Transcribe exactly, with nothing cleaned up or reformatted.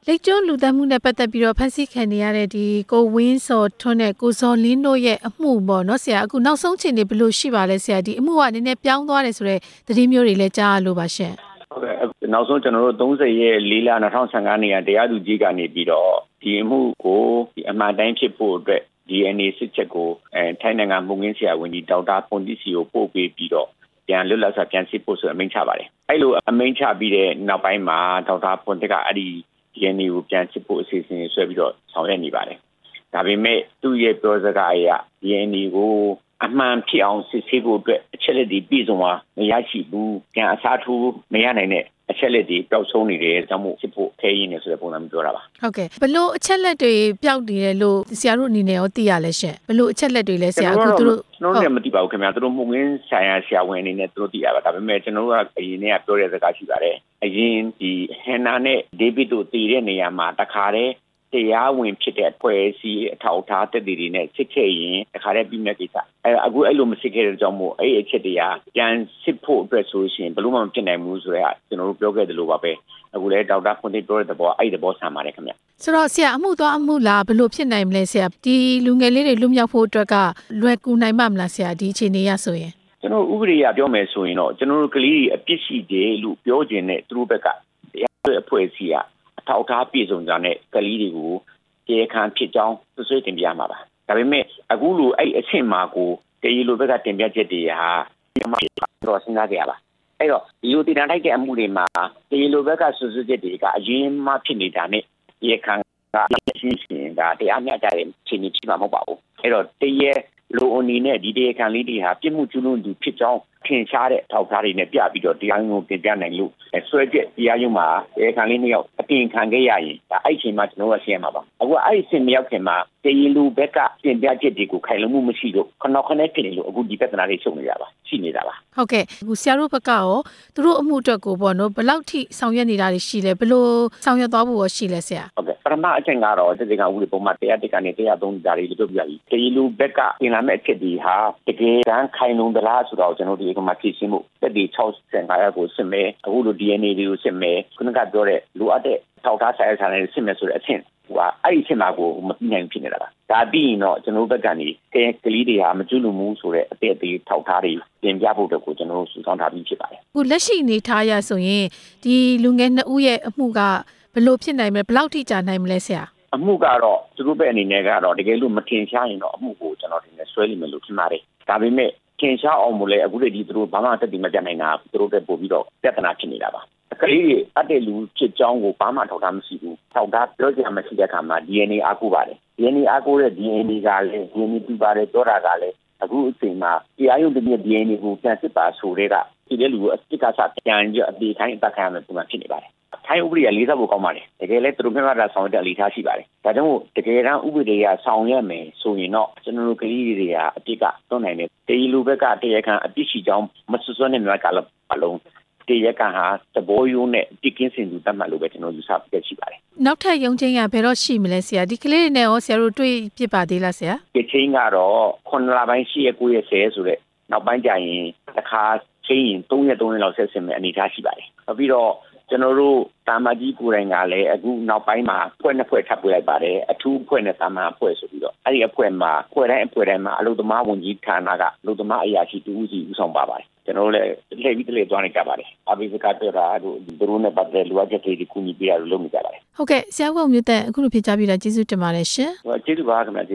လက်ကျုံးလူသမှုနဲ့ပတ်သက်ပြီးတော့ဖန်ဆီးခံနေရတဲ့ဒီကိုဝင်းစော်ထွန်းနဲ့ကိုဇော်လင်းတို့ရဲ့အမှုပေါ့နော်ဆရာအခုနောက်ဆုံးချိန်နေဘယ်လိုရှိပါလဲဆရာဒီအမှုကနည်းနည်းပြောင်းသွားတယ်ဆိုတော့သတင်းမျိုးတွေလည်းကြားရလို့ပါရှင်ဟုတ်ကဲ့နောက်ဆုံးကျွန်တော်တို့သုံးဆယ်ရက်လေးလ၂၀၁၅နေရတရားသူကြီးကနေပြီးတော့ဒီအမှုကိုဒီအမှန်တိုင်းဖြစ်ဖို့အတွက် D N A စစ်ချက်ကိုအဲထိုင်းနိုင်ငံမှုငင်းဆရာဝန်ကြီးဒေါက်တာပွန်တီစီကိုပို့ပေးပြီးတော့ပြန်လွတ်လပ်စွာပြန်စစ်ဖို့ဆိုအမိန့်ချပါတယ်အဲ့လိုအမိန့်ချပြီးတဲ့နောက်ပိုင်းမှာဒေါက်တာပွန်တီကအဲ့ဒီ D N A ကိုပြန်စစ်ဖို့အစီအစဉ်ဆွဲပြီးတော့ဆောင်ရွက်နေပါတယ်ဒါပေမဲ့သူ့ရဲ့ပြောစကားအရ D N A ကိုအမှန်ဖြစ်အောင်စစ်ဆေးဖို့အတွက်အချက်လက်တွေပြည့်စုံအောင်မရရှိဘူးပြန်အစားထိုးမရနိုင်တဲ့အချက်လက်တွေပျောက်ဆုံးနေတယ်ကြောင့်မို့စစ်ဖို့ခဲရင်းနေဆိုတဲ့ပုံစံမျိုးပြောတာပါဟုတ်ကဲ့ဘလို့အချက်လက်တွေပျောက်နေတယ်လို့ဆရာတို့အနေနဲ့ရောသိရလဲရှင်ဘလို့အချက်လက်တွေလဲဆရာအခုတို့ကျွန်တော်တို့မသိပါဘူးခင်ဗျာတို့မှုငင်းဆိုင်ရာဆရာဝန်အနေနဲ့တို့သိရပါဒါပေမဲ့ကျွန်တော်တို့ကအရင်ကပြောတဲ့စကားရှိပါတယ်အရင်ဒီဟန်နာနဲ့ဒေးဗစ်တို့တည်တဲ့နေရာမှာတခါတည်းတရားဝင်ဖြစ်တဲ့အဖွဲ့အစည်းအထောက်အထားတက်တည်တွေနဲ့စစ်ခဲ့ရင်တခါတည်းပြီးမဲ့ကိစ္စအဲအခုအဲ့လိုမစစ်ခဲ့တဲ့ကြောင့်မို့အဲ့အချက်တရားပြန်စစ်ဖို့အတွက်ဆိုရှင်ဘယ်လို့မှမဖြစ်နိုင်ဘူးဆိုတော့ကျွန်တော်တို့ပြောခဲ့တယ်လို့ပါပဲအခုလည်းဒေါက်တာဖွန်တီပြောတဲ့သဘောအဲ့ဒီသဘောဆန်ပါတယ်ခင်ဗျဆိုတော့ဆရာအမှုသွားအမှုလားဘယ်လိုဖြစ်နိုင်မလဲဆရာဒီလူငယ်လေးတွေလွတ်မြောက်ဖို့အတွက်ကလွယ်ကူနိုင်မှာမလားဆရာဒီအခြေအနေရဆိုရင်ကျွန်တော်ဥပဒေအရပြောမယ်ဆိုရင်တော့ကျွန်တော်တို့ကလေးတွေအပြစ်ရှိတယ်လို့ပြောခြင်းနဲ့သူတို့ဘက်ကတရားအဖွဲ့အစည်းကအထောက်အထားပြည့်စုံကြတဲ့ကလေးတွေကိုတရားခံဖြစ်ကြောင်းသူဆွေးတင်ပြမှာပါဒါပေမဲ့အခုလိုအဲ့အဆင့်မှာကိုတရားလိုဘက်ကတင်ပြချက်တွေဟာဒီမှာတော့စဉ်းစားကြရပါအဲ့တော့ဒီလိုတင်ထားတဲ့အမှုတွေမှာတရားလိုဘက်ကဆွဆွချက်တွေကအရင်မှဖြစ်နေတာနဲ့တရားခံကရှင်းရှင်းဒါတရားမျှတတဲ့ခြေနေဖြစ်မှာမဟုတ်ပါဘူးအဲ့တော့တရားလိုအနေနဲ့ဒီတရားခံလေးတွေဟာပြစ်မှုကျူးလွန်သူဖြစ်ကြောင်းထင်ရှားတဲ့ထောက်ထားတွေနဲ့ပြပြီးတော့တရားရုံးကိုတင်ပြနိုင်လို့ဆွဲချက်တရားရုံးမှာတရားခံလေးနှစ်ယောက်အတင်ခံခဲ့ရရင်ဒါအဲ့ချိန်မှာကျွန်တော်ကရှင်းရမှာပါအခုအဲ့ဒီစင်မရောက်ခင်မှာတရားလိုဘက်ကတင်ပြချက်တွေကိုခိုင်လုံမှုမရှိလို့ခဏခဏဖြစ်နေလို့အခုဒီပြဿနာတွေရှုံနေတာပါရှိနေတာပါဟုတ်ကဲ့အခုဆရာတို့ဘက်ကရောသူတို့အမှုအတွက်ကိုပေါ့နော်ဘယ်လောက်ထိဆောင်ရွက်နေတာတွေရှိလဲဘယ်လိုဆောင်ရွက်သွားဖို့ရောရှိလဲဆရာဟုတ်ကဲ့ပထမအချက်ကတော့တကယ်ကဥပဒေပုံမှန်တရားတစ်ကနေတရားသုံးဓာတ်တွေလုပ်ပြပြီတရားလိုဘက်ကပြင်လာမဲ့အချက်တွေဟာတကယ်တမ်းခိုင်လုံသလားဆိုတော့ကျွန်တော်ဒီကမှာဖြည့်ရှင်းမှုတက်ဒီ၆၅ရာကိုစစ်မယ်အခုလို D N A တွေကိုစစ်မယ်ခုနကပြောတဲ့လိုအပ်တဲ့ထောက်ထားဆိုင်ရာဆိုင်ရာစစ်မယ်ဆိုတဲ့အဆင့်ဟိုကအဲ့ဒီအဆင့်မှာကိုမပြီးနိုင်ဖြစ်နေတာပါဒါပြီးရင်တော့ကျွန်တော်တို့ဘက်ကနေကလေးတွေဟာမကျွလူမှုဆိုတဲ့အသေးအသေးထောက်ထားတွေပြင်ပြဖို့အတွက်ကိုကျွန်တော်တို့စုဆောင်းထားပြီးဖြစ်ပါတယ်အခုလက်ရှိအနေထားရဆိုရင်ဒီလူငယ်နှစ်ဦးရဲ့အမှုကဘယ်လိုဖြစ်နိုင်မလဲဘယ်လောက်ထိကြာနိုင်မလဲဆရာအမှုကတော့သူတို့ဘက်အနေနဲ့ကတော့တကယ်လို့မထင်ရှားရင်တော့အမှုကိုကျွန်တော်တင်နေဆွဲလိမ့်မယ်လို့ထင်ပါတယ်ဒါပေမဲ့ထင်ရှားအောင်မလဲအခုတည်းဒီသူတို့ဘာမှတက်တည်မပြတ်နိုင်တာသူတို့ပဲပို့ပြီးတော့ပြဿနာဖြစ်နေတာပါကလေးတွေအတဲ့လူဖြစ်ကြောင်းကိုဘာမှထောက်ထားမရှိဘူးထောက်ထားပြောကြမရှိတဲ့အခါမှာ D N A အားကိုးပါတယ် D N A အားကိုးတဲ့ D N A ကလည်း D N A ပြပါတယ်ပြောတာကလည်းအခုအချိန်မှာတရားရုံးတည်း D N A ကိုပြန်စစ်ပါဆိုတဲ့ကဒီတဲ့လူကိုအစ်စ်ကစားပြန်ကြအသေးတိုင်းအသက်ခံရမယ်ပုံမှန်ဖြစ်နေပါတယ်ထိုင်းဥပဒေကလေးစားဖို့ကောင်းပါတယ်တကယ်လဲသူတို့မျှတာဆောင်တဲ့အနေထားရှိပါတယ်ဒါကြောင့်မို့တကယ်တမ်းဥပဒေကဆောင်ရွက်မယ်ဆိုရင်တော့ကျွန်တော်တို့ကလေးတွေကအပြစ်ကတွန်းနိုင်တယ်တရားလိုဘက်ကတရားခံအပြစ်ရှိကြောင်းမဆွဆွနဲ့များကလည်းအလုံးတရားခံဟာသဘောရိုးနဲ့ပြစ်ကင်းစင်သူတတ်မှတ်လို့ပဲကျွန်တော်ယူဆပြရှိပါတယ်နောက်ထပ်ရုံးချင်းကဘယ်တော့ရှိမလဲဆရာဒီကလေးတွေနဲ့ရောဆရာတို့တွေ့ပြစ်ပါသေးလားဆရာဒီချင်းကတော့ခုနှစ်လပိုင်းရှိရကိုရက်ဆယ်ဆိုတဲ့နောက်ပိုင်းကျရင်တစ်ခါချင်းရင်သုံးရက်သုံးရက်လောက်ဆက်စင်မယ်အနေထားရှိပါတယ်ပြီးတော့ကျွန်တော်တို့တာမကြီးကိုယ်တိုင်ကလည်းအခုနောက်ပိုင်းမှာဖွဲ့နှစ်ဖွဲ့ထပ်ပြလိုက်ပါတယ်အထူးဖွဲ့နဲ့တာမအဖွဲ့ဆိုပြီးတော့အဲ့ဒီအဖွဲ့မှာဖွဲ့တိုင်းအဖွဲ့တိုင်းမှာအလုပ်သမားဝန်ကြီးဌာနကအလုပ်သမားအရာရှိတူဦးစီဦးဆောင်ပါပါတယ်ကျွန်တော်လည်းလှည့်ပြီးတလေသွားနေကြပါတယ်အဘိဓကပြတာတို့ဒီဘရုနဲ့ပတ်သက်လိုအပ်ချက်တွေကူညီပေးရလို့လုပ်နေကြပါတယ်ဟုတ်ကဲ့ဆရာကမြို့တဲ့အခုလိုဖြေချပြတာကျေးဇူးတင်ပါတယ်ရှင်ကျေးဇူးပါခင်ဗျာ